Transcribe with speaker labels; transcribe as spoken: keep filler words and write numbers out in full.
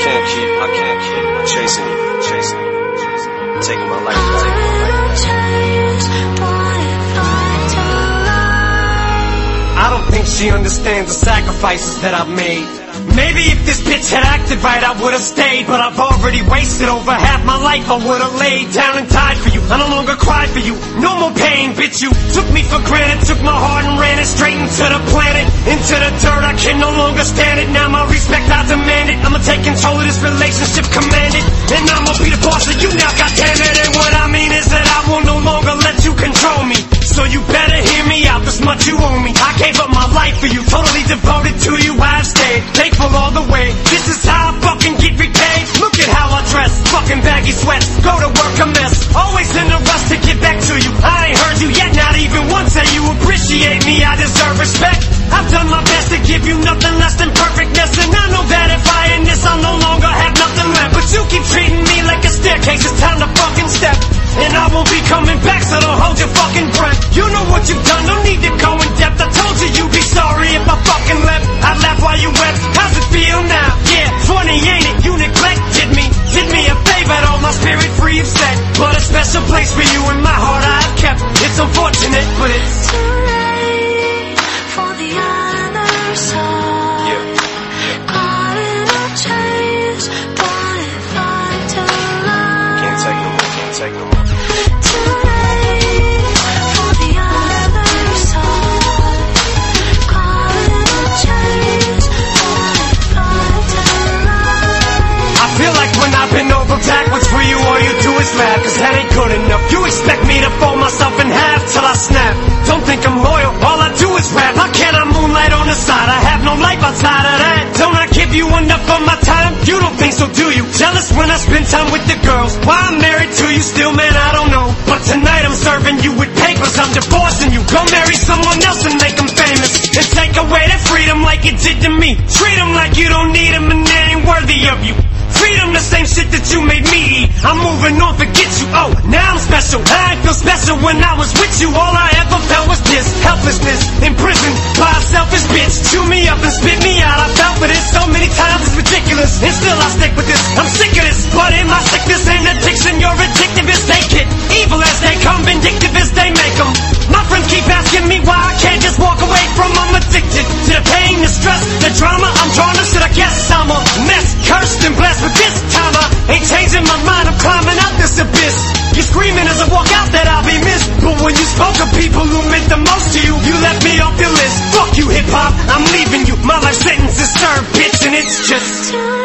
Speaker 1: can't keep, I can't keep chasing you, chasing you, chasing you, taking my life, taking my life.
Speaker 2: I don't think she understands the sacrifices that I've made. Maybe if this bitch had acted right, I would've stayed. But I've already wasted over half my life. I would've laid down and died for you. I no longer cry for you. No more pain, bitch. You took me for granted, took my heart and ran it straight into the planet, into the dirt. I can no longer stand it. Now my respect, I demand it. I'ma take control of this relationship, command it, and I'ma be the boss of you now, goddammit. And what I mean is that I will no longer let you control me. So you better hear me out, this much you owe me. I gave up my life for you, totally devoted to you. I've stayed thankful all the way. This is how I fucking get repaid. Look at how I dress, fucking baggy sweats, go to work a mess, always in a rush to get back to you. I ain't heard you yet, not even once that you appreciate me. I deserve respect. I've done my best to give you nothing less than perfectness, and I know that if I end this, I'll no longer have nothing left. But you keep treating me like a staircase, it's time to fucking step. And I won't be coming back, so don't hold your fucking breath. You know what you've done, no need to go in depth. I told you you'd be sorry if I fucking left. I laughed while you wept. How's it feel now? Yeah, funny ain't it? You neglected me. Did me a favor, all my spirit free of set. But a special place for you in my heart I've kept. It's unfortunate, but it's
Speaker 3: too late for the other side.
Speaker 1: Yeah.
Speaker 3: Caught in a chase, but if I turn
Speaker 1: Can't take no more, can't take no more.
Speaker 2: Backwards for you, all you do is laugh, cause that ain't good enough. You expect me to fold myself in half till I snap. Don't think I'm loyal, all I do is rap. How can I moonlight on the side? I have no life outside of that. Don't I give you enough of my time? You don't think so, do you? Jealous when I spend time with the girls. Why I'm married to you still, man, I don't know. But tonight I'm serving you with papers, I'm divorcing you. Go marry someone else and make them famous, and take away their freedom like it did to me. Treat them like you don't need them and they ain't worthy of you. Freedom, the same shit that you made me eat. I'm moving on, forget you. Oh, now I'm special. I ain't feel special when I was with you. All I ever felt was this helplessness, imprisoned by a selfish bitch. Chew me up and spit me out. I felt for this so many times, it's ridiculous. And still I stick with this. I'm sick of this. But in my sickness and addiction, you're addictive as they get. Evil as they come, vindictive as they make them. My friends keep asking me why I can't just walk away from them. I'm addicted to the pain, the stress, the drama. I'm drawn to shit, I guess I'm a mess. Cursed and blessed, but this time I ain't changing my mind. I'm climbing out this abyss. You're screaming as I walk out that I'll be missed. But when you spoke of people who meant the most to you, you left me off your list. Fuck you, hip-hop, I'm leaving you. My life sentence is served, bitch, and it's just